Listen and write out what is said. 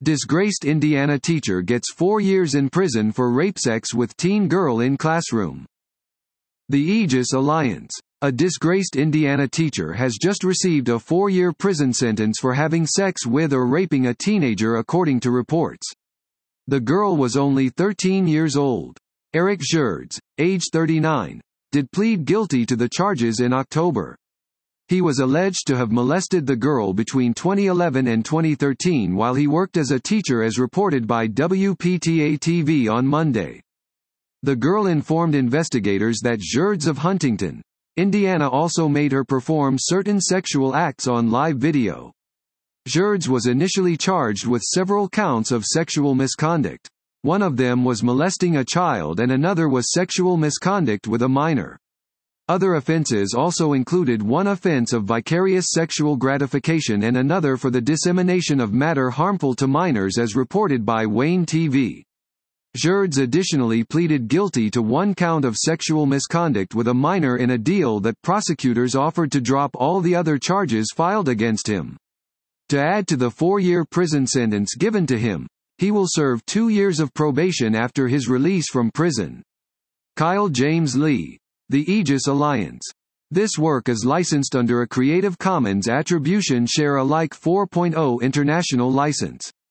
Disgraced Indiana teacher gets 4 years in prison for rape sex with teen girl in classroom. The Aegis Alliance. A disgraced Indiana teacher has just received a 4-year prison sentence for having sex with or raping a teenager according to reports. The girl was only 13 years old. Eric Gerds, age 39, did plead guilty to the charges in October. He was alleged to have molested the girl between 2011 and 2013 while he worked as a teacher, as reported by WPTA-TV on Monday. The girl informed investigators that Gerds of Huntington, Indiana also made her perform certain sexual acts on live video. Gerds was initially charged with several counts of sexual misconduct. One of them was molesting a child and another was sexual misconduct with a minor. Other offenses also included one offense of vicarious sexual gratification and another for the dissemination of matter harmful to minors, as reported by Wayne TV. Gerds additionally pleaded guilty to one count of sexual misconduct with a minor in a deal that prosecutors offered to drop all the other charges filed against him. To add to the 4-year prison sentence given to him, he will serve 2 years of probation after his release from prison. Kyle James Lee. The Aegis Alliance. This work is licensed under a Creative Commons Attribution Share Alike 4.0 international license.